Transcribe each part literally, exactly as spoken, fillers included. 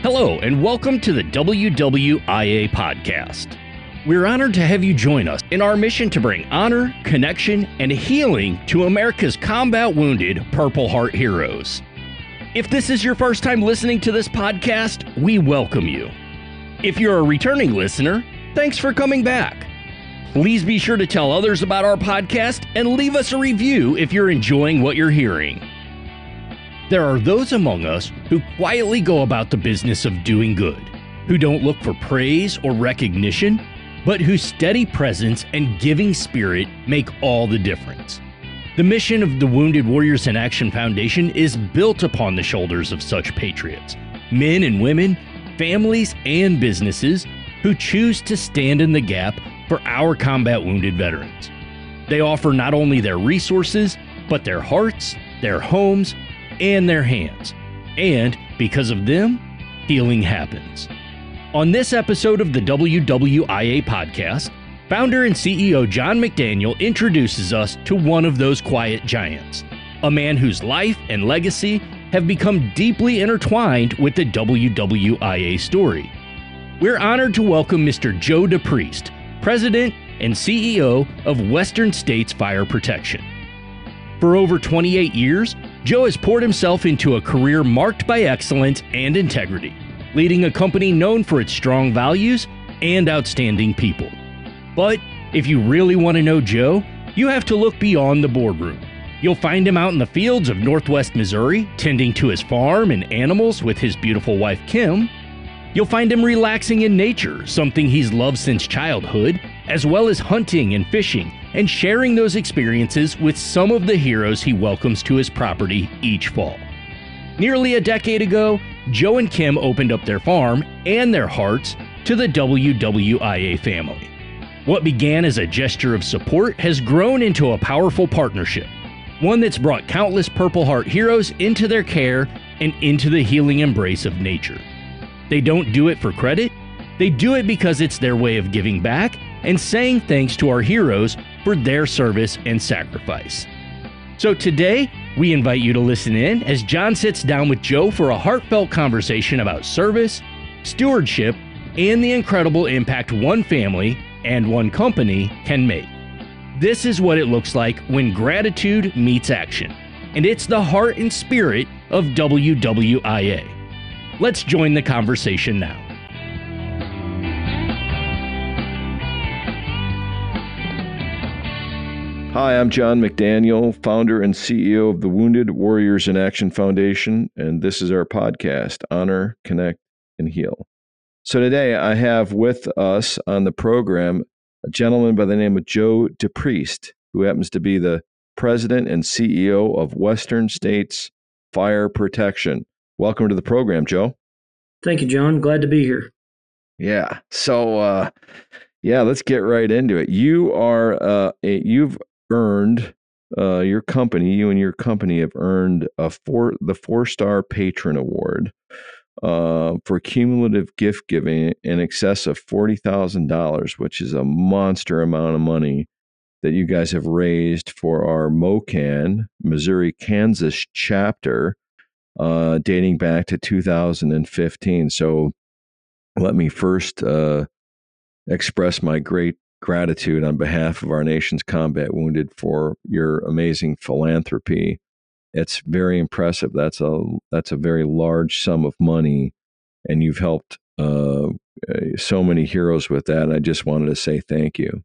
Hello, and welcome to the W W I A podcast. We're honored to have you join us in our mission to bring honor, connection, and healing to America's combat wounded Purple Heart heroes. If this is your first time listening to this podcast, we welcome you. If you're a returning listener, thanks for coming back. Please be sure to tell others about our podcast and leave us a review if you're enjoying what you're hearing. There are those among us who quietly go about the business of doing good, who don't look for praise or recognition, but whose steady presence and giving spirit make all the difference. The mission of the Wounded Warriors in Action Foundation is built upon the shoulders of such patriots, men and women, families and businesses who choose to stand in the gap for our combat wounded veterans. They offer not only their resources, but their hearts, their homes, and their hands. And because of them, healing happens. On this episode of the W W I A podcast, founder and C E O John McDaniel introduces us to one of those quiet giants, a man whose life and legacy have become deeply intertwined with the W W I A story. We're honored to welcome Mister Joe DePriest, President and C E O of Western States Fire Protection. For over twenty-eight years, Joe has poured himself into a career marked by excellence and integrity, leading a company known for its strong values and outstanding people. But if you really want to know Joe, you have to look beyond the boardroom. You'll find him out in the fields of Northwest Missouri, tending to his farm and animals with his beautiful wife, Kim. You'll find him relaxing in nature, something he's loved since childhood, as well as hunting and fishing, and sharing those experiences with some of the heroes he welcomes to his property each fall. Nearly a decade ago, Joe and Kim opened up their farm and their hearts to the W W I A family. What began as a gesture of support has grown into a powerful partnership, one that's brought countless Purple Heart heroes into their care and into the healing embrace of nature. They don't do it for credit, they do it because it's their way of giving back and saying thanks to our heroes for their service and sacrifice. So today, we invite you to listen in as John sits down with Joe for a heartfelt conversation about service, stewardship, and the incredible impact one family and one company can make. This is what it looks like when gratitude meets action, and it's the heart and spirit of W W I A. Let's join the conversation now. Hi, I'm John McDaniel, founder and C E O of the Wounded Warriors in Action Foundation, and this is our podcast, Honor, Connect, and Heal. So today I have with us on the program a gentleman by the name of Joe DePriest, who happens to be the president and C E O of Western States Fire Protection. Welcome to the program, Joe. Thank you, John. Glad to be here. Yeah. So, uh, yeah, let's get right into it. You are, uh, a, you've earned, uh, your company, you and your company have earned a four, the four-star patron award, uh, for cumulative gift giving in excess of forty thousand dollars, which is a monster amount of money that you guys have raised for our MOCAN, Missouri, Kansas chapter, uh, dating back to two thousand fifteen. So let me first, uh, express my great gratitude on behalf of our nation's combat wounded for your amazing philanthropy. It's very impressive. That's a that's a very large sum of money, and you've helped uh, so many heroes with that. And I just wanted to say thank you.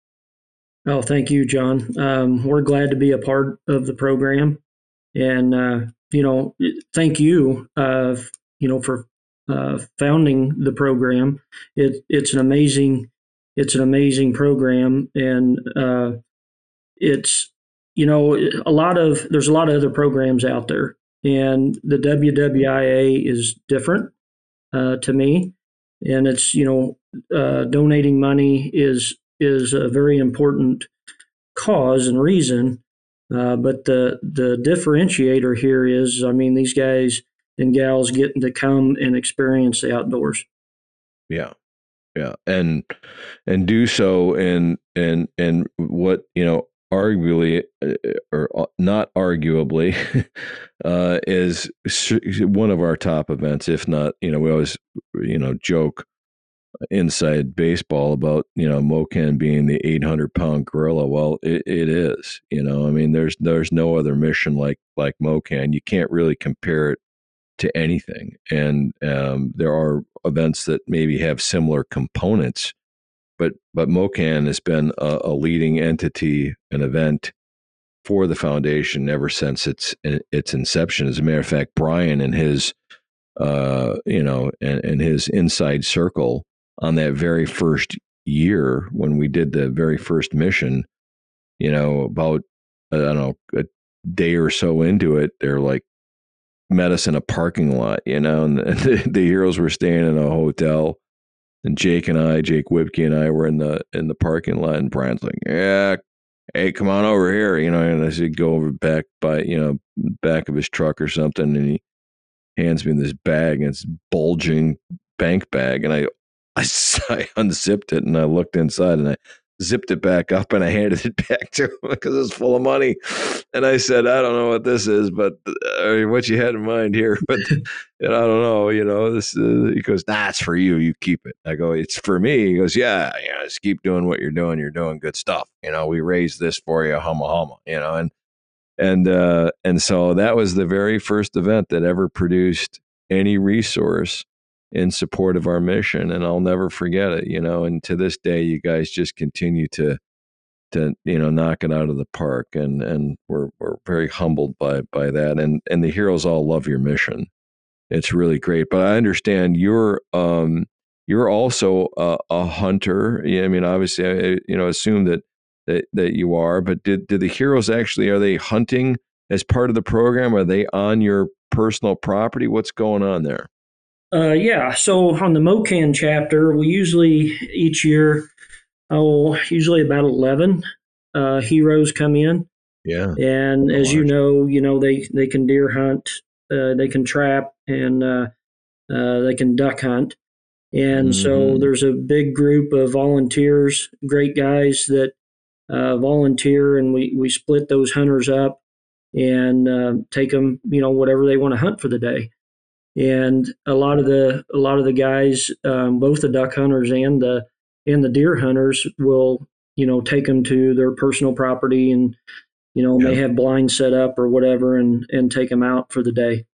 Oh, thank you, John. Um, we're glad to be a part of the program, and uh, you know, thank you, uh, you know, for uh, founding the program. It, it's an amazing. It's an amazing program, and uh, it's, you know, a lot of, there's a lot of other programs out there, and the W W I A is different uh, to me, and it's, you know, uh, donating money is is a very important cause and reason, uh, but the the differentiator here is, I mean, these guys and gals getting to come and experience the outdoors. Yeah. Yeah, and and do so in in in what, you know, arguably, uh, or not arguably, uh, is one of our top events. If not, you know, we always, you know, joke inside baseball about, you know, Mocan being the eight hundred pound gorilla. Well, it, it is. You know, I mean, there's there's no other mission like like Mocan. You can't really compare it to anything. And um, there are events that maybe have similar components, but but Mocan has been a, a leading entity, an event for the foundation ever since its its inception. As a matter of fact, Brian and his uh, you know and, and his inside circle on that very first year when we did the very first mission, you know, about I don't know a day or so into it, they're like, met us in a parking lot, you know, and the, the heroes were staying in a hotel, and Jake and I, Jake Wibke and I were in the in the parking lot, and Brian's like, yeah, hey, come on over here, you know, and I said, go over back by, you know, back of his truck or something, and he hands me this bag, and it's bulging bank bag, and I, I, I unzipped it, and I looked inside, and I zipped it back up, and I handed it back to him because it was full of money. And I said, I don't know what this is, but uh, what you had in mind here, but you know, I don't know, you know, this, uh, he goes, that's nah, for you. You keep it. I go, it's for me. He goes, yeah, yeah, just keep doing what you're doing. You're doing good stuff. You know, we raised this for you, humma humma, you know, and, and, uh, and so that was the very first event that ever produced any resource in support of our mission. And I'll never forget it, you know, and to this day, you guys just continue to, to, you know, knock it out of the park. And, and we're, we're very humbled by, by that. And, and the heroes all love your mission. It's really great. But I understand you're, um, you're also a, a hunter. Yeah, I mean, obviously, I, you know, assume that, that, that you are, but did, did the heroes actually, are they hunting as part of the program? Are they on your personal property? What's going on there? Uh, yeah. So on the Mocan chapter, we usually each year, oh, usually about eleven uh, heroes come in. Yeah. And as you know, you know they they can deer hunt, uh, they can trap, and uh, uh, they can duck hunt. And mm-hmm. so there's a big group of volunteers, great guys that uh, volunteer, and we we split those hunters up and uh, take them, you know, whatever they want to hunt for the day. And a lot of the a lot of the guys, um, both the duck hunters and the and the deer hunters, will, you know, take them to their personal property, and you know, yeah. may have blinds set up or whatever, and and take them out for the day.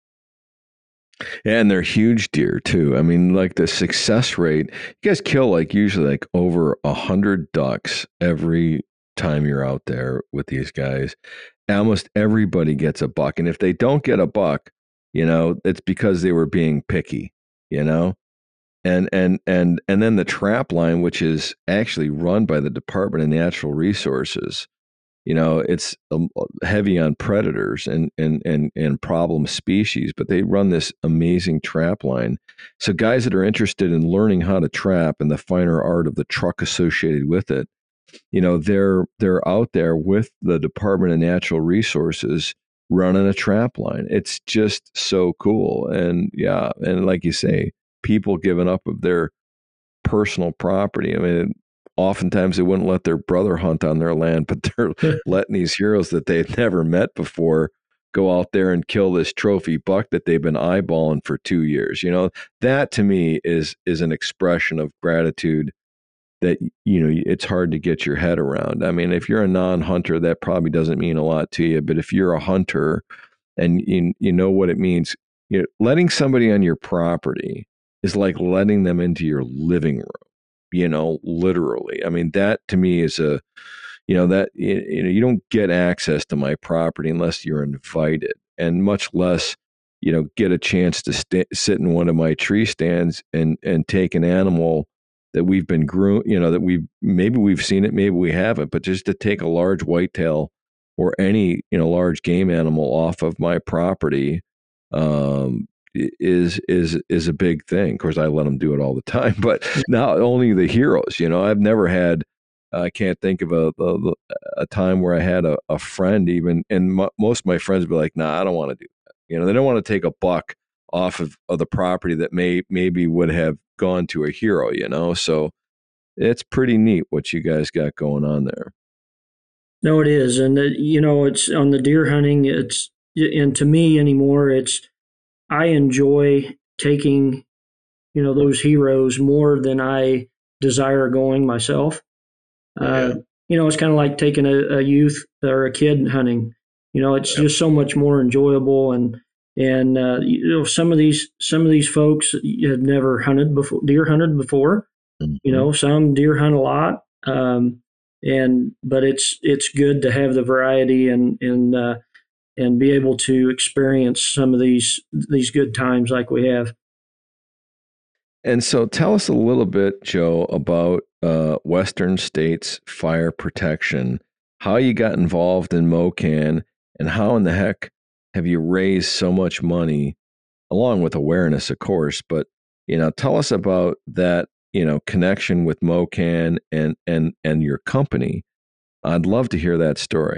Yeah, and they're huge deer too. I mean, like the success rate, you guys kill like usually like over a hundred ducks every time you're out there with these guys. Almost everybody gets a buck, and if they don't get a buck, you know, it's because they were being picky, you know, and, and, and, and then the trap line, which is actually run by the Department of Natural Resources, you know, it's um, heavy on predators and, and, and, and problem species, but they run this amazing trap line. So guys that are interested in learning how to trap and the finer art of the truck associated with it, you know, they're, they're out there with the Department of Natural Resources running a trap line. It's just so cool. And yeah, and like you say, people giving up of their personal property. I mean, oftentimes they wouldn't let their brother hunt on their land, but they're letting these heroes that they've never met before go out there and kill this trophy buck that they've been eyeballing for two years. You know, that to me is is an expression of gratitude that, you know, it's hard to get your head around. I mean, if you're a non-hunter, that probably doesn't mean a lot to you. But if you're a hunter and you, you know what it means, you know, letting somebody on your property is like letting them into your living room, you know, literally. I mean, that to me is a, you know, that, you know, you don't get access to my property unless you're invited, and much less, you know, get a chance to st- sit in one of my tree stands and, and take an animal that we've been groomed, you know, that we've, maybe we've seen it, maybe we haven't, but just to take a large whitetail or any, you know, large game animal off of my property um, is, is, is a big thing. Of course, I let them do it all the time, but not only the heroes, you know, I've never had, I can't think of a, a, a time where I had a, a friend even, and m- most of my friends would be like, nah, I don't want to do that. You know, they don't want to take a buck off of, of the property that may maybe would have gone to a hero, you know? So it's pretty neat what you guys got going on there. No, it is. And, uh, you know, it's on the deer hunting. It's, and to me anymore, it's, I enjoy taking, you know, those heroes more than I desire going myself. Uh, Yeah. you know, it's kind of like taking a, a youth or a kid hunting. You know, it's Yep. just so much more enjoyable. And, and, uh, you know, some of these, some of these folks have never hunted before, deer hunted before, you Mhm. know, some deer hunt a lot. Um, and, but it's, it's good to have the variety and, and, uh, and be able to experience some of these, these good times like we have. And so tell us a little bit, Joe, about uh, Western States Fire Protection, how you got involved in MOCAN, and how in the heck have you raised so much money, along with awareness, of course, but, you know, tell us about that, you know, connection with MOCAN and, and, and your company. I'd love to hear that story.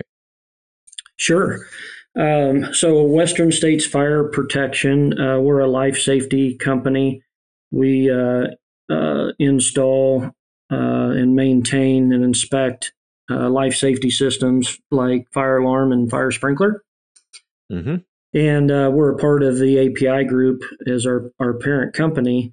Sure. Um, so Western States Fire Protection, uh, we're a life safety company. We uh, uh, install uh, and maintain and inspect uh, life safety systems like fire alarm and fire sprinkler. Mm-hmm. And uh, we're a part of the A P I group as our, our parent company.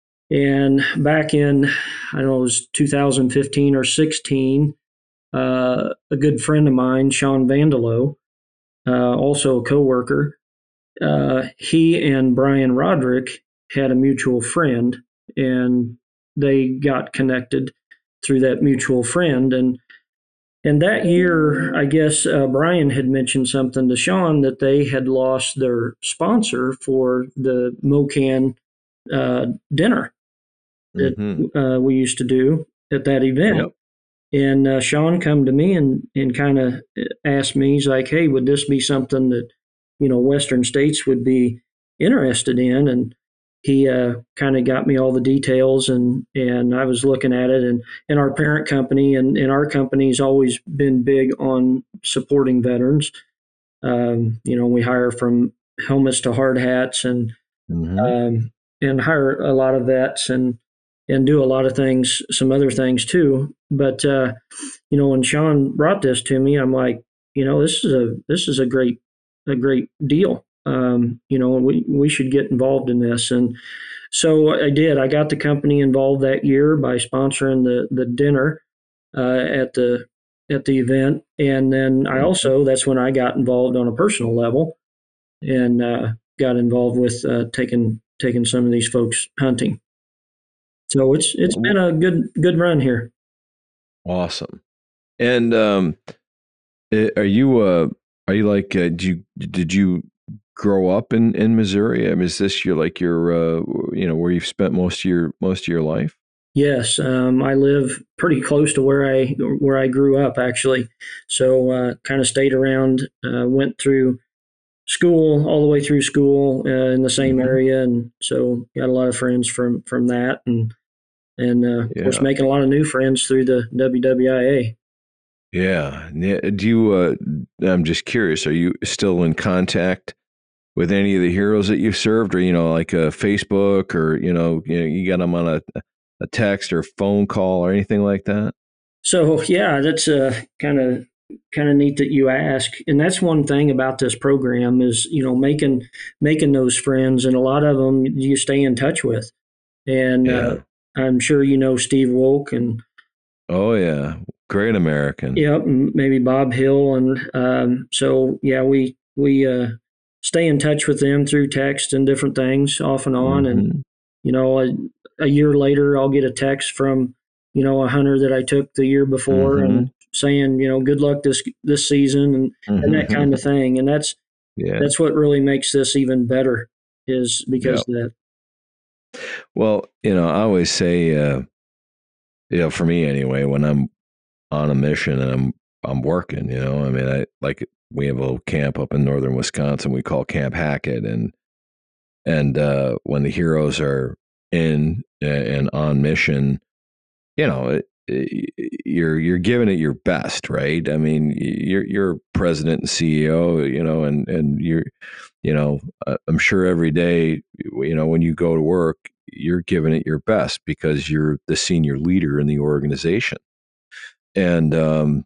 And back in, I don't know, it was two thousand fifteen or sixteen, uh, a good friend of mine, Sean Vandelo, uh, also a coworker, uh, he and Brian Roderick had a mutual friend, and they got connected through that mutual friend. And and that year, I guess uh, Brian had mentioned something to Sean that they had lost their sponsor for the MOCAN uh, dinner that Mm-hmm. uh, we used to do at that event. Yep. And uh, Sean come to me and, and kind of asked me, he's like, hey, would this be something that, you know, Western States would be interested in? And he uh, kind of got me all the details, and, and I was looking at it. And, and our parent company and, and our company's always been big on supporting veterans. Um, you know, we hire from helmets to hard hats, and Mm-hmm. um, and hire a lot of vets, and and do a lot of things, some other things too. But uh, you know, when Sean brought this to me, I'm like, you know, this is a this is a great a great deal. Um, you know, we we should get involved in this, and so I did. I got the company involved that year by sponsoring the the dinner uh, at the at the event, and then I also that's when I got involved on a personal level, and uh, got involved with uh, taking taking some of these folks hunting. So it's it's been a good good run here. Awesome. And um, eh, are you uh, are you like uh, did you did you grow up in, in Missouri? I mean, is this your like your uh, you know where you've spent most of your most of your life? Yes, um, I live pretty close to where I where I grew up actually. So uh, kind of stayed around, uh, went through school all the way through school uh, in the same Mm-hmm. area, and so got a lot of friends from from that, and and uh, of course Yeah, making a lot of new friends through the W W I A. yeah. Yeah. Do you? Uh, I'm just curious. Are you still in contact with any of the heroes that you served, or you know, like a Facebook, or you know, you, know, you got them on a a text or phone call or anything like that? So yeah, that's uh, kind of kind of neat that you ask. And that's one thing about this program is you know making making those friends, and a lot of them you stay in touch with. And uh, Yeah. I'm sure you know Steve Wolk, and Oh yeah. Great American. yeah, maybe Bob Hill, and um, so yeah, we we uh, stay in touch with them through text and different things off and on. And Mm-hmm. you know, a, a year later, I'll get a text from you know a hunter that I took the year before, Mm-hmm. and saying you know good luck this this season, and and that kind of Mm-hmm. thing. And that's Yeah. that's what really makes this even better, is because Yeah. of that. Well, you know, I always say, uh, you know, for me anyway, when I'm on a mission and I'm I'm working, you know, I mean, I like we have a little camp up in northern Wisconsin we call Camp Hackett, and and uh, when the heroes are in and on mission, you know, it, it, you're you're giving it your best, right? I mean, you're you're president and C E O, you know, and and you're, you know, I'm sure every day, you know, when you go to work, you're giving it your best because you're the senior leader in the organization. And um,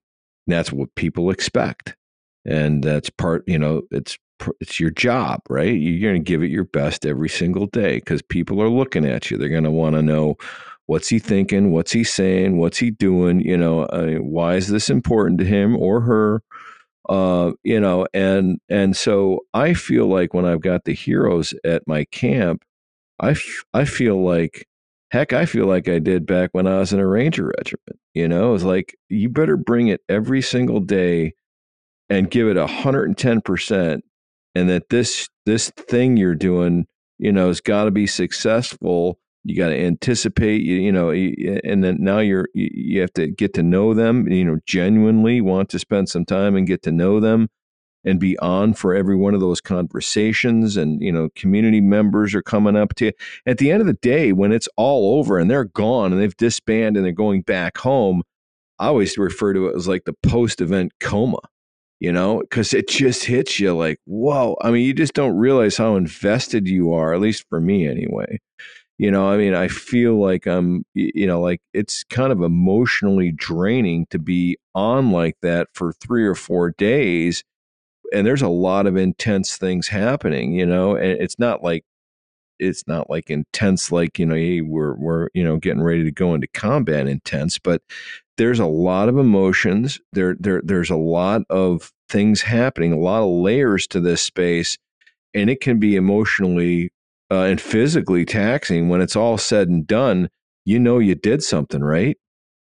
that's what people expect. And that's part, you know, it's it's your job, right? You're going to give it your best every single day because people are looking at you. They're going to want to know, what's he thinking? What's he saying? What's he doing? You know, uh, why is this important to him or her? Uh, you know, and and so I feel like when I've got the heroes at my camp, I, f- I feel like, heck, I feel like I did back when I was in a Ranger regiment. You know, it's like, you better bring it every single day and give it one hundred ten percent. And that this this thing you're doing, you know, has got to be successful. You got to anticipate, you, you know, and then now you're, you have to get to know them, you know, genuinely want to spend some time and get to know them and be on for every one of those conversations. And, you know, community members are coming up to you. At the end of the day, when it's all over and they're gone and they've disbanded and they're going back home, I always refer to it as like the post-event coma. You know, because it just hits you like, whoa. I mean, you just don't realize how invested you are, at least for me anyway. You know, I mean, I feel like I'm, you know, like it's kind of emotionally draining to be on like that for three or four days. And there's a lot of intense things happening, you know, and it's not like, it's not like intense, like, you know, hey, we're, we're, you know, getting ready to go into combat intense, but there's a lot of emotions there. There, there's a lot of things happening, a lot of layers to this space, and it can be emotionally uh, and physically taxing when it's all said and done. You know, you did something, right?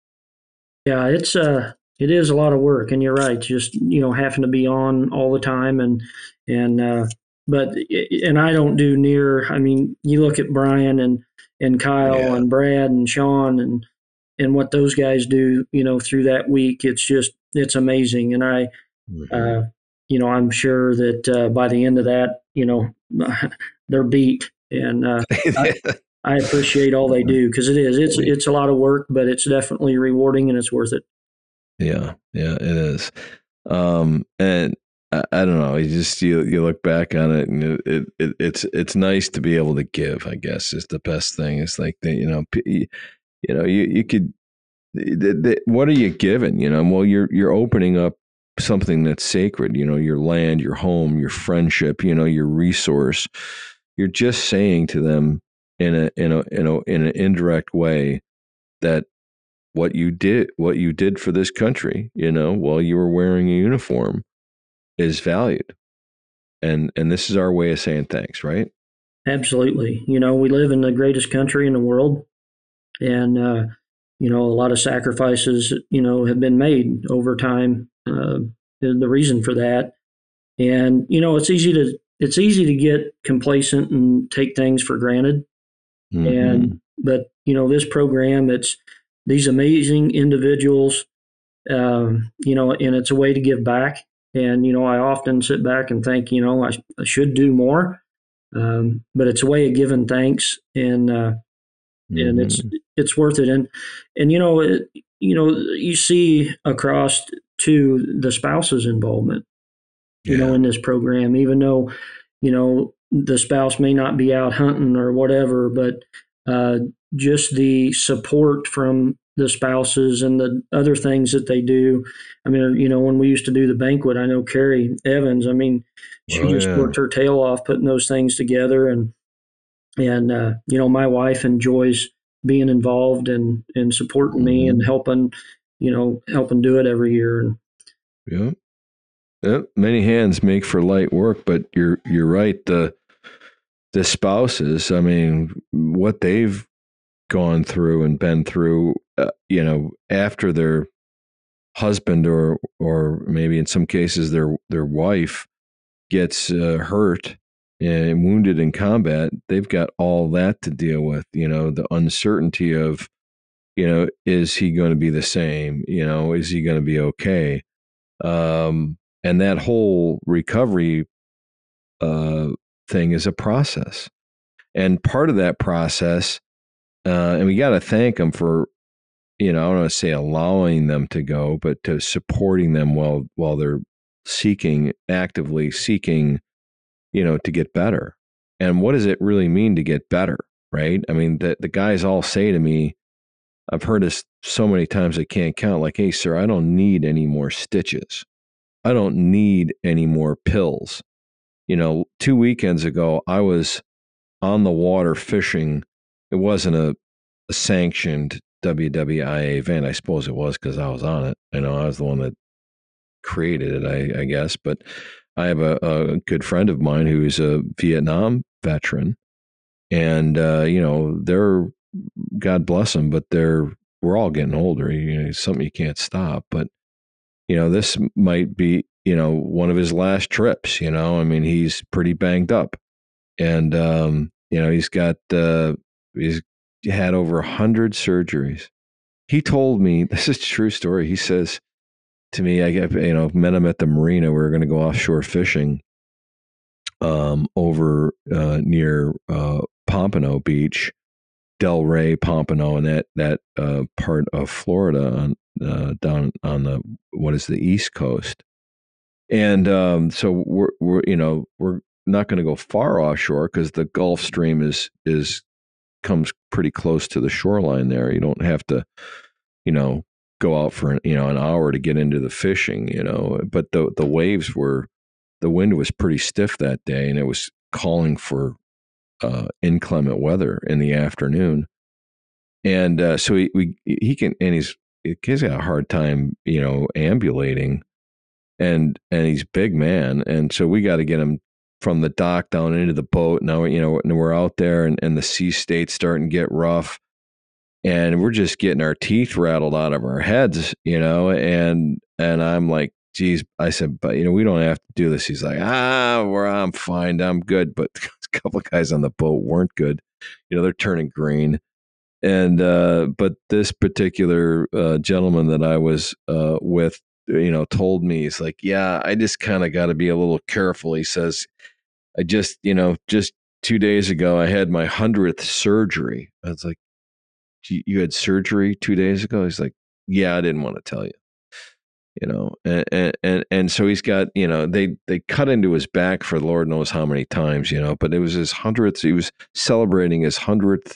Yeah, it's uh, it is a lot of work, and you're right. Just, you know, having to be on all the time, and and uh, but and I don't do near. I mean, you look at Brian and and Kyle Yeah. and Brad and Sean and and what those guys do, you know, through that week. It's just, it's amazing. And I, mm-hmm. uh, you know, I'm sure that uh, by the end of that, you know, they're beat. And uh, I, I appreciate all they do, because it is, it's, it's a lot of work, but it's definitely rewarding and it's worth it. Yeah. Yeah, it is. Um, and I, I don't know, you just, you, you look back on it and it, it, it's, it's nice to be able to give, I guess, is the best thing. It's like, the, you know, you, you know, you, you could, the, the, what are you giving? You know, well, you're, you're opening up something that's sacred, you know, your land, your home, your friendship, you know, your resource. You're just saying to them in a, in a, in a, in an indirect way that what you did, what you did for this country, you know, while you were wearing a uniform is valued. And, and this is our way of saying thanks, right? Absolutely. You know, we live in the greatest country in the world, and, uh, you know, a lot of sacrifices, you know, have been made over time. Uh, the reason for that. And, you know, it's easy to, it's easy to get complacent and take things for granted. Mm-hmm. And, but, you know, this program, it's these amazing individuals, um, you know, and it's a way to give back. And, you know, I often sit back and think, you know, I, I should do more. Um, but it's a way of giving thanks, and, uh, mm-hmm. and it's, it's worth it. And, and, you know, it, you know, you see across to the spouse's involvement, you yeah. know, in this program, even though, you know, the spouse may not be out hunting or whatever, but uh, just the support from the spouses and the other things that they do. I mean, you know, when we used to do the banquet, I know Carrie Evans, I mean, she oh, just yeah. worked her tail off putting those things together. And, and uh, you know, my wife enjoys being involved and, and supporting mm-hmm. me and helping, you know, helping do it every year. And yeah. Yep. Many hands make for light work, but you're, you're right. The, the spouses, I mean, what they've gone through and been through, uh, you know, after their husband or, or maybe in some cases their, their wife gets uh, hurt and wounded in combat, they've got all that to deal with, you know, the uncertainty of, you know, is he going to be the same? You know, is he going to be okay? Um, and that whole recovery uh, thing is a process. And part of that process, uh, and we got to thank them for, you know, I don't want to say allowing them to go, but to supporting them while, while they're seeking, actively seeking, you know, to get better. And what does it really mean to get better? Right. I mean, the, the guys all say to me, I've heard this so many times I can't count. Like, hey, sir, I don't need any more stitches. I don't need any more pills. You know, two weekends ago, I was on the water fishing. It wasn't a, a sanctioned W W I A event. I suppose it was because I was on it. I know I was the one that created it, I, I guess. But I have a, a good friend of mine who's a Vietnam veteran. And, uh, you know, they're, God bless them, but they're, we're all getting older. You know, it's something you can't stop. But, you know, this might be, you know, one of his last trips, you know, I mean, he's pretty banged up. And, um, you know, he's got, uh, he's had over a hundred surgeries. He told me, this is a true story. He says to me, I get, you know, met him at the marina. We were going to go offshore fishing, um, over, uh, near, uh, Pompano Beach, Delray, Pompano, and that, that, uh, part of Florida on, uh, down on the, what is the East Coast. And, um, so we're, we're, you know, we're not going to go far offshore because the Gulf Stream is, is, comes pretty close to the shoreline there. You don't have to, you know, go out for, you know, an hour to get into the fishing, you know, but the, the waves were, the wind was pretty stiff that day, and it was calling for, uh, inclement weather in the afternoon. And, uh, so he, we, he can, and he's, he's got a hard time, you know, ambulating. And and he's a big man, and so we got to get him from the dock down into the boat. Now, you know, and we're out there, and, and the sea state's starting to get rough, and we're just getting our teeth rattled out of our heads, you know. And and I'm like, geez, I said, but you know, we don't have to do this. He's like, ah, we're I'm fine, I'm good. But a couple of guys on the boat weren't good. You know, they're turning green. And uh, but this particular uh, gentleman that I was uh, with, you know, told me, he's like, yeah, I just kind of got to be a little careful. He says, I just, you know, just two days ago, I had my hundredth surgery. I was like, you had surgery two days ago? He's like, yeah, I didn't want to tell you, you know, and, and, and so he's got, you know, they, they cut into his back for Lord knows how many times, you know, but it was his hundredth. He was celebrating his hundredth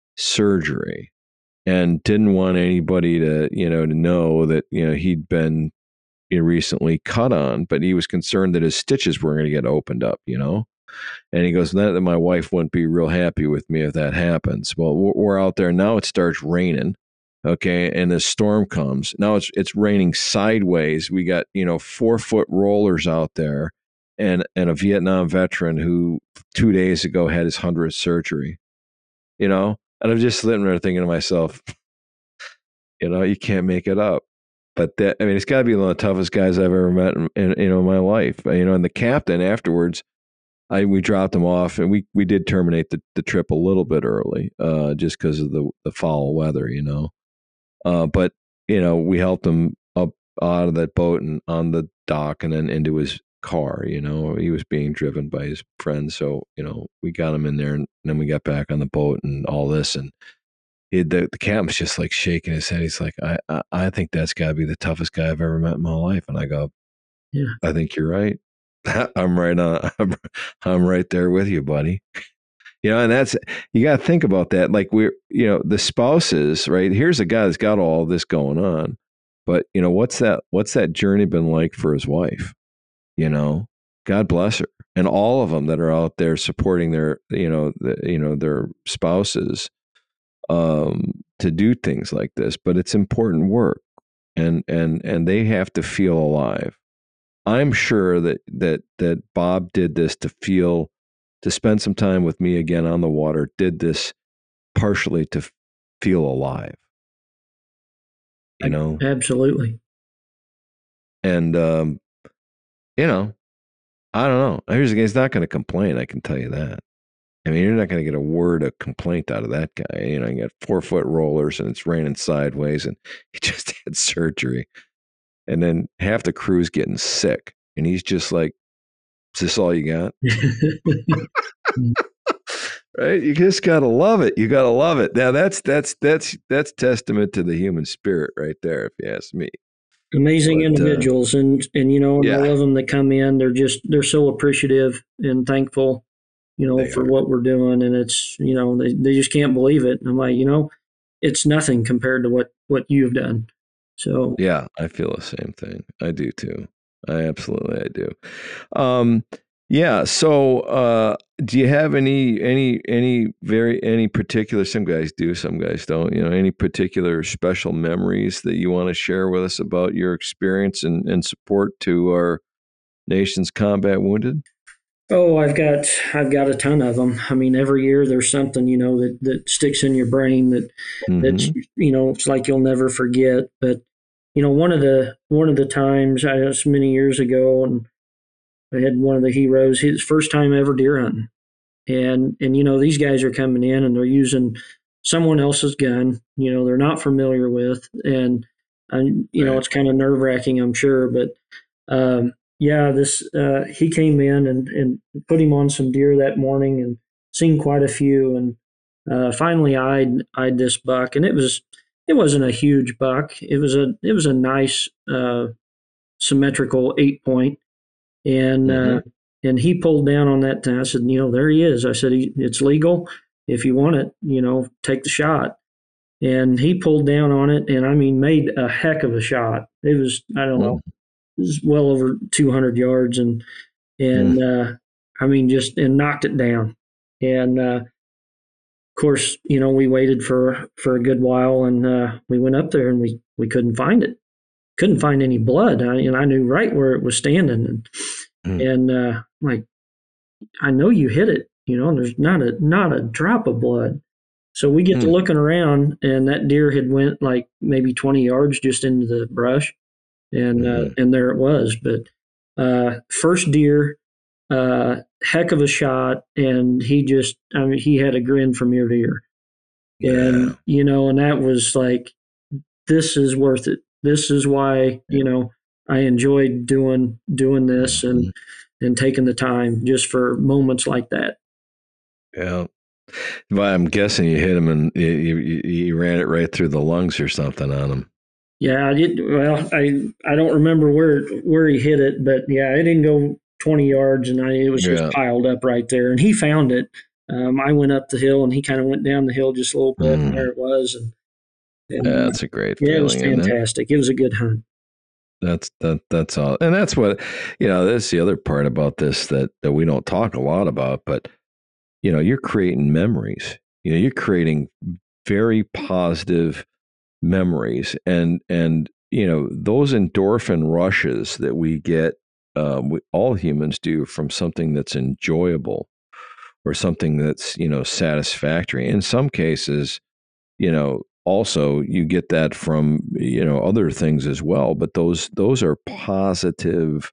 surgery. And didn't want anybody to, you know, to know that, you know, he'd been, you know, recently cut on, but he was concerned that his stitches were going to get opened up, you know. And he goes, that, that my wife wouldn't be real happy with me if that happens. Well, we're out there now. It starts raining, okay, and the storm comes. Now it's it's raining sideways. We got, you know, four foot rollers out there, and and a Vietnam veteran who two days ago had his hundredth surgery, you know. And I'm just sitting there thinking to myself, you know, you can't make it up. But that, I mean, it's got to be one of the toughest guys I've ever met in, in, you know, in my life. You know, and the captain afterwards, I we dropped him off, and we, we did terminate the, the trip a little bit early, uh, just because of the, the foul weather, you know. Uh, but you know, we helped him up out of that boat and on the dock, and then into his car. You know, he was being driven by his friend, so you know, we got him in there, and then we got back on the boat and all this, and he, the the captain's just like shaking his head. He's like, I I, I think that's got to be the toughest guy I've ever met in my life. And I go, yeah, I think you're right. I'm right on. I'm, I'm right there with you, buddy. You know, and that's, you got to think about that. Like we're, you know, the spouses, right? Here's a guy that's got all this going on, but you know, what's that, what's that journey been like for his wife? You know, God bless her, and all of them that are out there supporting their, you know, the, you know, their spouses, um, to do things like this. But it's important work, and, and, and they have to feel alive. I'm sure that, that, that Bob did this to feel, to spend some time with me again on the water, did this partially to feel alive, you know? Absolutely. And, um, you know, I don't know. Here's the guy, he's not going to complain. I can tell you that. I mean, you're not going to get a word of complaint out of that guy. You know, you got four foot rollers and it's raining sideways, and he just had surgery. And then half the crew's getting sick. And he's just like, is this all you got? Right? You just got to love it. You got to love it. Now that's, that's, that's, that's testament to the human spirit right there, if you ask me. Amazing but, individuals. Uh, and, and, you know, yeah. all of them that come in, they're just, they're so appreciative and thankful, you know, they for are. what we're doing. And it's, you know, they, they just can't believe it. And I'm like, you know, it's nothing compared to what, what you've done. So, yeah, I feel the same thing. I do too. I absolutely, I do. Um, yeah. So, uh, do you have any, any, any very, any particular, some guys do, some guys don't, you know, any particular special memories that you want to share with us about your experience and, and support to our nation's combat wounded? oh, I've got, I've got a ton of them. I mean, every year there's something, you know, that, that sticks in your brain that, that's, Mm-hmm. you know, it's like you'll never forget. But, you know, one of the, one of the times I was many years ago, and I had one of the heroes, his first time ever deer hunting. And, and, you know, these guys are coming in and they're using someone else's gun, you know, they're not familiar with. And, and you know, Right. it's kind of nerve wracking, I'm sure. But, um, yeah, this, uh, he came in and, and put him on some deer that morning and seen quite a few. And, uh, finally eyed, eyed this buck, and it was, it wasn't a huge buck. It was a, it was a nice, uh, symmetrical eight point. And, Mm-hmm. uh, and he pulled down on that. And I said, you know, there he is. I said, he, it's legal. If you want it, you know, take the shot. And he pulled down on it, and I mean, made a heck of a shot. It was, I don't know, it was well over two hundred yards, and and uh, I mean, just and knocked it down. And uh, of course, you know, we waited for for a good while, and uh, we went up there, and we we couldn't find it. Couldn't find any blood, I, and I knew right where it was standing. And Mm-hmm. and uh, like, I know you hit it, you know, and there's not a not a drop of blood. So we get to Mm. looking around, and that deer had went like maybe twenty yards just into the brush, and uh, Mm-hmm. and there it was. But uh, first deer, uh, heck of a shot, and he just, I mean, he had a grin from ear to ear, and Yeah. you know, and that was like, this is worth it. This is why, you know, I enjoyed doing doing this and Mhm. and taking the time just for moments like that. Yeah. Well, I'm guessing you hit him and you, you, you ran it right through the lungs or something on him. Yeah, I did. Well, I I don't remember where where he hit it, but yeah, it didn't go twenty yards, and I, it was just Yeah. piled up right there. And he found it. Um, I went up the hill, and he kind of went down the hill just a little bit, and Mm. there it was. And, and Yeah, uh, that's a great yeah, it was feeling, isn't it? fantastic. It was a good hunt. That's that. That's all, and that's what you know. That's the other part about this that that we don't talk a lot about. But you know, you're creating memories. You know, you're creating very positive memories, and and you know those endorphin rushes that we get. Um, we, all humans do from something that's enjoyable or something that's you know satisfactory. In some cases, you know also you get that from you know other things as well, but those those are positive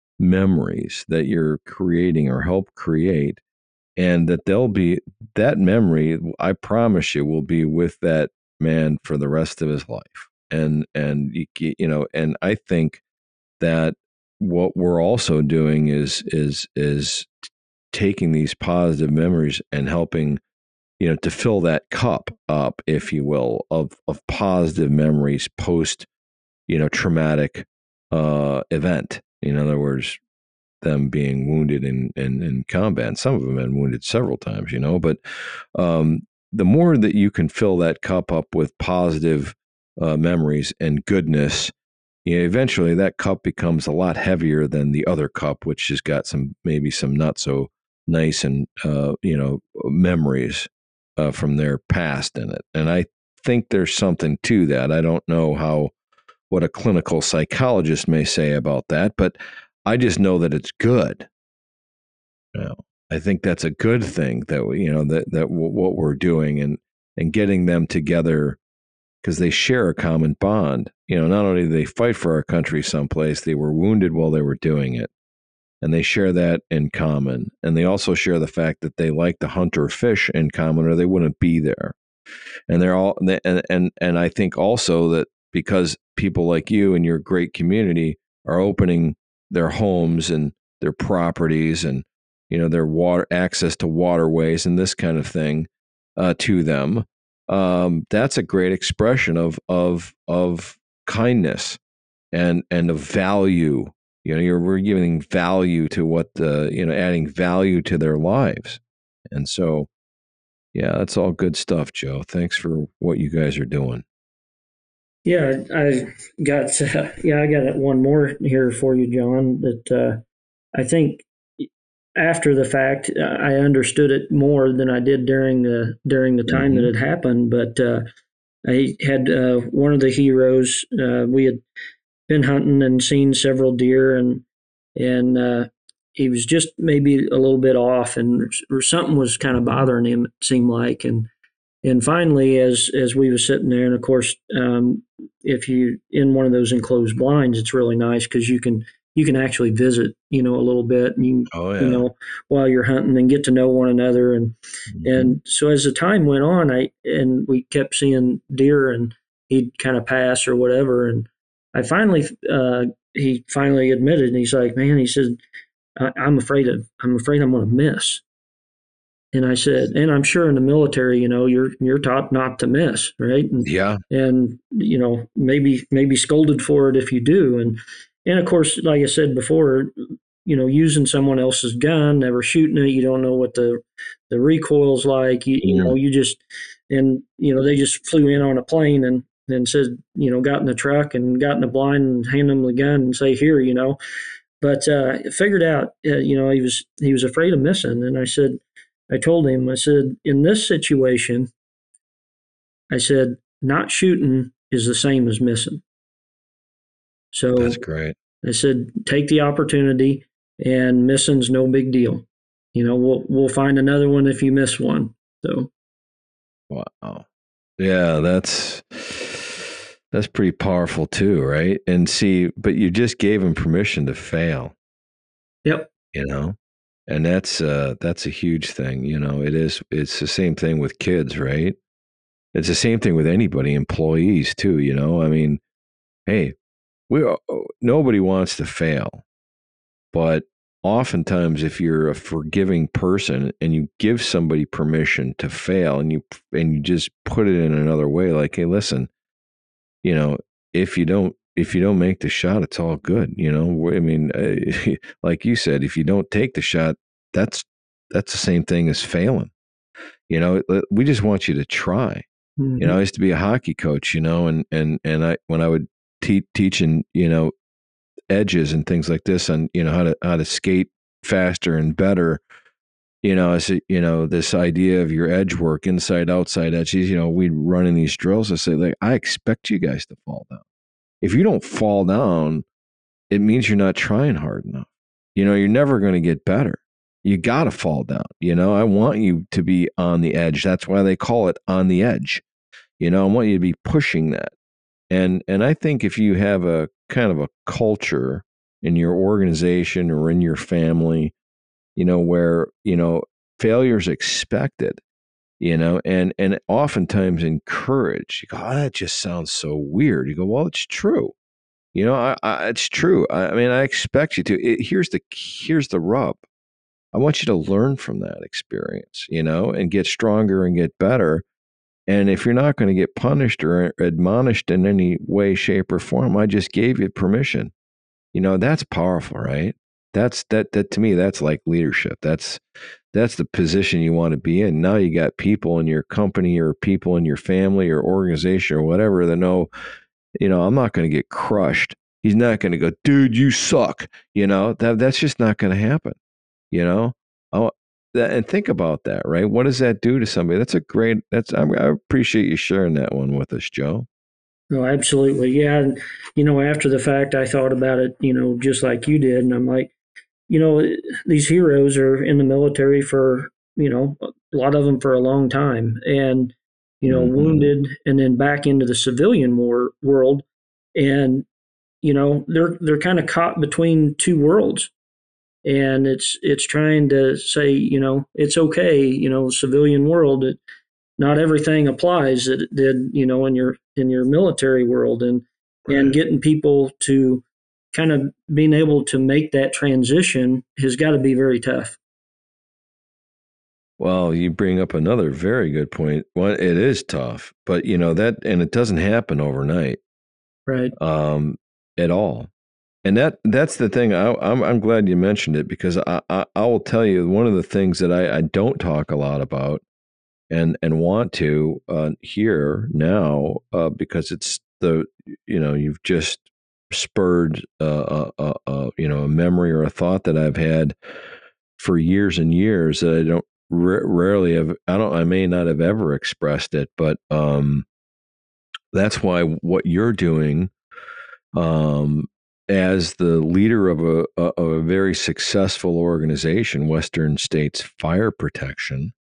memories that you're creating or help create, and that they'll be that memory, I promise you, will be with that man for the rest of his life. And and you, you know and I think that what we're also doing is is is taking these positive memories and helping you know, to fill that cup up, if you will, of of positive memories post, you know, traumatic uh, event. In other words, them being wounded in, in in combat. And some of them have been wounded several times, you know. But um, the more that you can fill that cup up with positive uh, memories and goodness, you know, eventually that cup becomes a lot heavier than the other cup, which has got some maybe some not so nice and uh, you know memories uh, from their past in it. And I think there's something to that. I don't know how what a clinical psychologist may say about that, but I just know that it's good. You know, I think that's a good thing that we, you know that that w- what we're doing and and getting them together because they share a common bond. You know, not only do they fight for our country someplace, they were wounded while they were doing it, and they share that in common. And they also share the fact that they like to hunt or fish in common, or they wouldn't be there. And they're all and and and I think also that because people like you and your great community are opening their homes and their properties and you know their water access to waterways and this kind of thing uh, to them, um, that's a great expression of of of kindness and and of value. You know, you're we're giving value to what the you know adding value to their lives, and so Yeah, that's all good stuff, Joe. Thanks for what you guys are doing. Yeah, I got uh, yeah, I got one more here for you, John. That uh, I think after the fact, uh, I understood it more than I did during the during the time Mm-hmm. that it happened. But uh, I had uh, one of the heroes. Uh, we had been hunting and seen several deer, and and uh, he was just maybe a little bit off, and or something was kind of bothering him. It seemed like, and and finally, as as we were sitting there, and of course, um, if you in one of those enclosed blinds, it's really nice because you can you can actually visit, you know, a little bit, and you Oh, you yeah. know while you're hunting and get to know one another, and Mm-hmm. and so as the time went on, I and we kept seeing deer, and he'd kind of pass or whatever, and I finally uh, he finally admitted, and he's like, man, he said, I, I'm afraid of I'm afraid I'm going to miss. And I said, and I'm sure in the military, you know, you're you're taught not to miss, right? And Yeah. and you know, maybe maybe scolded for it if you do. And and of course, like I said before, you know, using someone else's gun, never shooting it, you don't know what the the recoil's like. You you know, Mm. you just and you know, they just flew in on a plane and and said, you know, got in the truck and got in the blind and hand them the gun and say, here, you know. But uh, figured out, uh, you know, he was he was afraid of missing, and I said, I told him, I said, in this situation, I said, not shooting is the same as missing. That's So great. I said, take the opportunity, and missing's no big deal. You know, we'll we'll find another one if you miss one. So Wow. Yeah, that's that's pretty powerful too, right? And see, but you just gave him permission to fail, yep, you know? And that's uh that's a huge thing, you know. It is it's the same thing with kids, right? It's the same thing with anybody, employees too, you know. I mean, hey, we nobody wants to fail. But oftentimes if you're a forgiving person and you give somebody permission to fail and you and you just put it in another way like, hey, listen, you know, if you don't if you don't make the shot, it's all good, you know. I mean, uh, like you said, if you don't take the shot, that's that's the same thing as failing. You know, we just want you to try. mm-hmm. You know, I used to be a hockey coach, you know, and and and I when I would te- teaching, you know, edges and things like this on, you know, how to how to skate faster and better. You know, I said, you know, this idea of your edge work, inside, outside edges, you know, we'd run in these drills. I say, like, I expect you guys to fall down. If you don't fall down, it means you're not trying hard enough. You know, you're never going to get better. You got to fall down. You know, I want you to be on the edge. That's why they call it on the edge. You know, I want you to be pushing that. And and I think if you have a kind of a culture in your organization or in your family, you know, where, you know, failure is expected, you know, and and oftentimes encouraged. You go, oh, that just sounds so weird. You go, well, it's true. You know, I, I, it's true. I, I mean, I expect you to. It, here's the here's the rub. I want you to learn from that experience, you know, and get stronger and get better. And if you're not going to get punished or admonished in any way, shape, or form, I just gave you permission. You know, that's powerful, right? That's that that to me, that's like leadership. That's that's the position you want to be in. Now you got people in your company or people in your family or organization or whatever that know, you know, I'm not going to get crushed. He's not going to go, dude, you suck. You know, that that's just not going to happen. You know, I, and think about that, right? What does that do to somebody? That's a great. That's I, I appreciate you sharing that one with us, Joe. no, absolutely, yeah. And you know, after the fact, I thought about it, you know, just like you did, and I'm like, you know, these heroes are in the military for, you know, a lot of them for a long time, and you know, Mm-hmm. wounded, and then back into the civilian war world, and you know, they're they're kind of caught between two worlds, and it's it's trying to say, you know, it's okay, you know, civilian world, it, not everything applies that it did, you know, in your in your military world, and Right. and getting people to kind of being able to make that transition has got to be very tough. Well, you bring up another very good point. Well, it is tough, but you know that, and it doesn't happen overnight, Right. um, at all. And that that's the thing. I, I'm I'm glad you mentioned it because I, I I will tell you one of the things that I, I don't talk a lot about, and and want to uh, here now uh, because it's the you know you've just spurred uh, a, a, a you know a memory or a thought that I've had for years and years that I don't r- rarely have. I don't. I may not have ever expressed it, but um, that's why what you're doing um, as the leader of a, a of a very successful organization, Western States Fire Protection,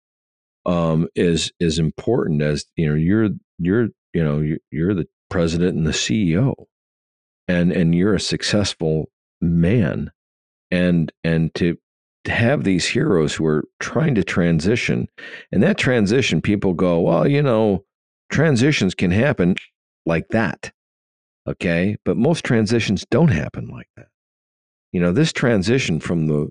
um, is is important. As you know, you're you're you know you're the president and the C E O, and and you're a successful man, and and to to have these heroes who are trying to transition, and that transition, people go, well, you know, transitions can happen like that. Okay. But most transitions don't happen like that. You know, this transition from the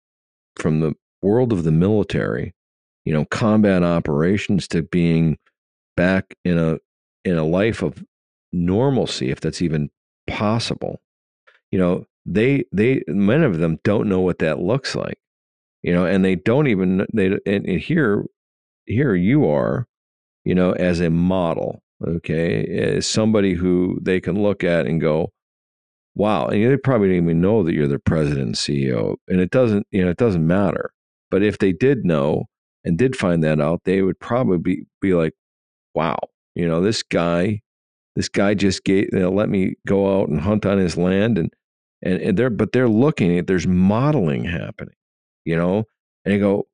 from the world of the military, you know, combat operations to being back in a in a life of normalcy, if that's even possible. You know, they they many of them don't know what that looks like. You know, and they don't even they and, and here here you are, you know, as a model, okay, as somebody who they can look at and go, wow, and they probably didn't even know that you're the president and C E O, and it doesn't, you know, it doesn't matter. But if they did know and did find that out, they would probably be, be like, wow, you know, this guy, this guy just gave, you know, let me go out and hunt on his land, and and, and they're, but they're looking at, there's modeling happening, you know, and you go,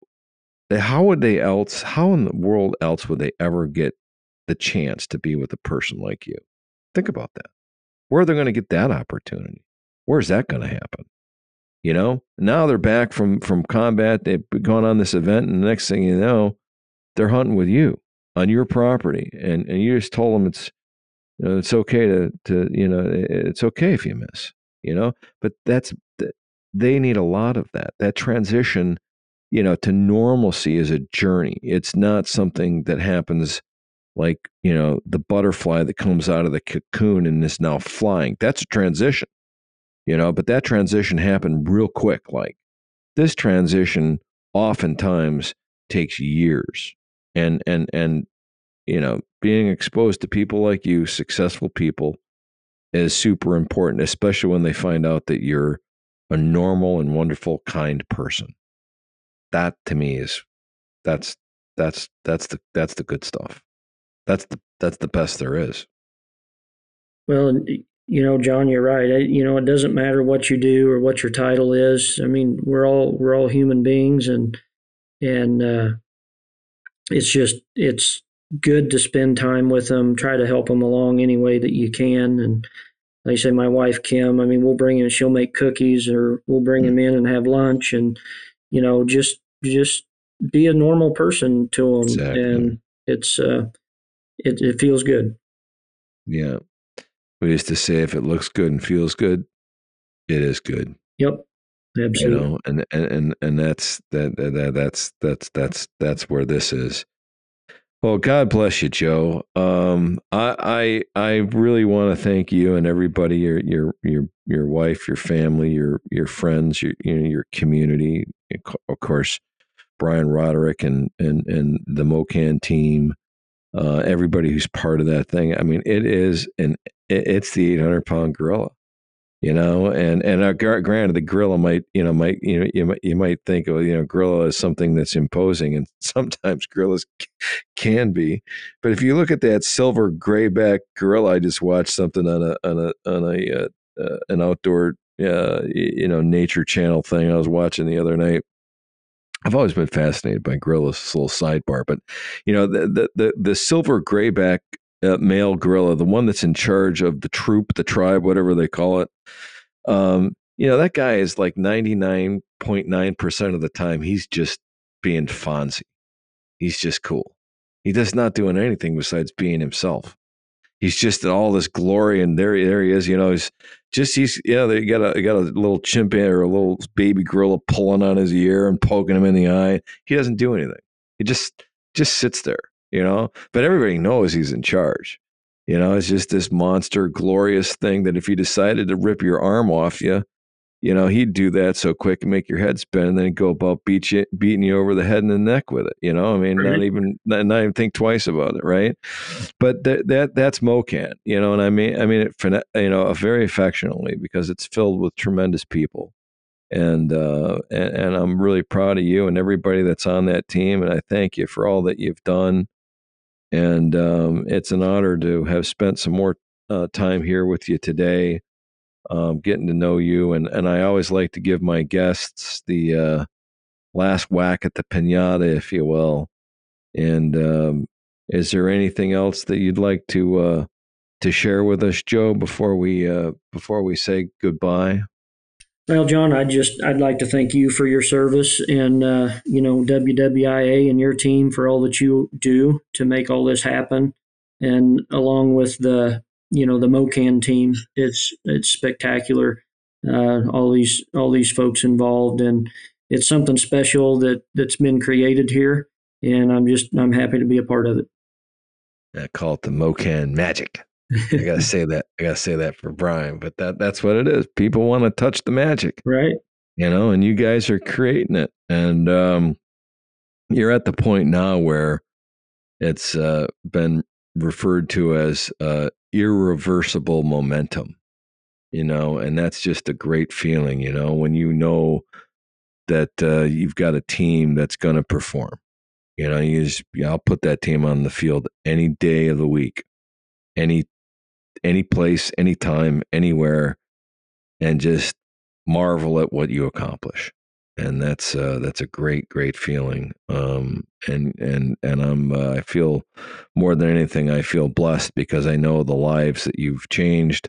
how would they else, how in the world else would they ever get the chance to be with a person like you? Think about that. Where are they going to get that opportunity? Where's that going to happen? You know, now they're back from, from combat. They've gone on this event, and the next thing you know, they're hunting with you on your property. And, and you just told them it's, you know, it's okay to, to, you know, it's okay if you miss, you know, but that's, they need a lot of that. That transition, you know, to normalcy is a journey. It's not something that happens like, you know, the butterfly that comes out of the cocoon and is now flying. That's a transition, you know, but that transition happened real quick. Like this transition oftentimes takes years. And, and, and, you know, being exposed to people like you, successful people, is super important, especially when they find out that you're a normal and wonderful, kind person. That to me is, that's, that's, that's the, that's the good stuff. That's the, that's the best there is. Well, you know, John, you're right. You know, it doesn't matter what you do or what your title is. I mean, we're all, we're all human beings, and, and, uh, it's just, it's good to spend time with them, try to help them along any way that you can. And like I say, my wife, Kim, I mean, we'll bring in, she'll make cookies, or we'll bring them in and have lunch, and, you know, just, just be a normal person to them. Exactly. And it's, uh, it, it feels good. Yeah. We used to say, if it looks good and feels good, it is good. Yep. Absolutely. You know, and, and, and, and that's, that, that, that's, that's, that's, that's where this is. Well, God bless you, Joe. Um, I, I, I really want to thank you and everybody, your, your, your, your wife, your family, your, your friends, your, you know, your community, of course, Brian Roderick and, and, and the MOCAN team, uh, everybody who's part of that thing. I mean, it is an, it's the eight hundred pound gorilla, you know, and, and uh, granted, the gorilla might, you know, might, you know, you might, you might think of, you know, gorilla as something that's imposing, and sometimes gorillas can be, but if you look at that silver grayback gorilla, I just watched something on a, on a, on a, uh, uh, an outdoor, uh, you know, nature channel thing I was watching the other night. I've always been fascinated by gorillas. This little sidebar, but you know, the, the, the, the silver grayback Uh, male gorilla, the one that's in charge of the troop, the tribe, whatever they call it. Um, you know, that guy is like ninety-nine point nine percent of the time, he's just being Fonzie. He's just cool. He does not doing anything besides being himself. He's just in all this glory, and there, there he is. You know, he's just, he's, you know, you got a, you got a little chimpanzee or a little baby gorilla pulling on his ear and poking him in the eye. He doesn't do anything. He just, just sits there. You know, but everybody knows he's in charge. You know, it's just this monster, glorious thing that if he decided to rip your arm off you, you know, he'd do that so quick and make your head spin, and then he'd go about beat you, beating you over the head and the neck with it. You know, I mean, right. not even not, not even think twice about it, right? But that that that's Mocan, you know, and I mean, I mean it, you know, very affectionately, because it's filled with tremendous people, and uh, and, and I'm really proud of you and everybody that's on that team, and I thank you for all that you've done, and um, it's an honor to have spent some more uh, time here with you today. Um, getting to know you, and, and I always like to give my guests the uh, last whack at the piñata, if you will. And um, is there anything else that you'd like to uh, to share with us, Joe, before we uh, before we say goodbye? Well, John, I just I'd like to thank you for your service, and uh, you know, W W I A and your team for all that you do to make all this happen, and along with the you know, the Mocan team, it's it's spectacular. Uh, all these all these folks involved, and it's something special that that's been created here. And I'm just I'm happy to be a part of it. I call it the Mocan magic. I gotta say that. I gotta say that for Brian, but that that's what it is. People want to touch the magic, right? You know, and you guys are creating it, and um, you're at the point now where it's uh, been referred to as uh, irreversible momentum, you know, and that's just a great feeling, you know, when you know that uh, you've got a team that's going to perform. You know, you just, yeah, I'll put that team on the field any day of the week, any any place, anytime, anywhere, and just marvel at what you accomplish. And that's uh, that's a great, great feeling. Um, and and and I'm uh, I feel more than anything, I feel blessed because I know the lives that you've changed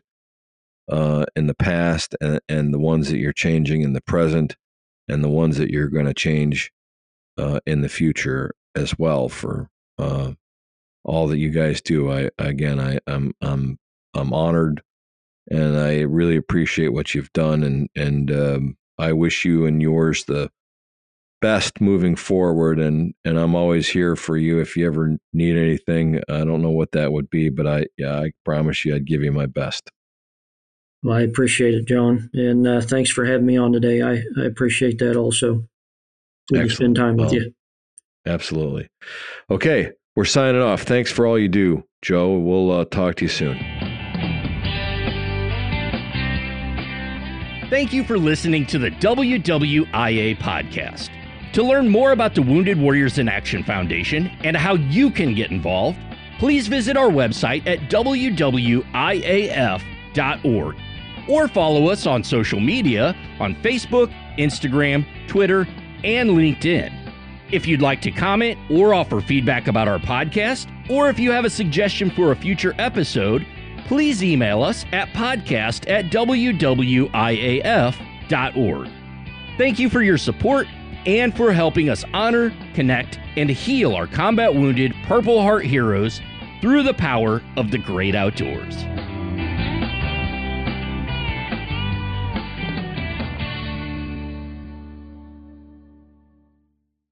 uh, in the past, and and the ones that you're changing in the present, and the ones that you're going to change uh, in the future as well. For uh, all that you guys do, I again, I I'm I'm I'm honored, and I really appreciate what you've done, and and. Um, I wish you and yours the best moving forward, and, and I'm always here for you if you ever need anything. I don't know what that would be, but I yeah, I promise you I'd give you my best. Well, I appreciate it, John, and uh, thanks for having me on today. I, I appreciate that also. Good to spend time with well, you. Absolutely. Okay, we're signing off. Thanks for all you do, Joe. We'll uh, talk to you soon. Thank you for listening to the W W I A podcast. To learn more about the Wounded Warriors in Action Foundation and how you can get involved, please visit our website at w w i a f dot org or follow us on social media on Facebook, Instagram, Twitter, and LinkedIn. If you'd like to comment or offer feedback about our podcast, or if you have a suggestion for a future episode, please email us at podcast at w w i a f dot org. Thank you for your support and for helping us honor, connect, and heal our combat wounded Purple Heart heroes through the power of the great outdoors.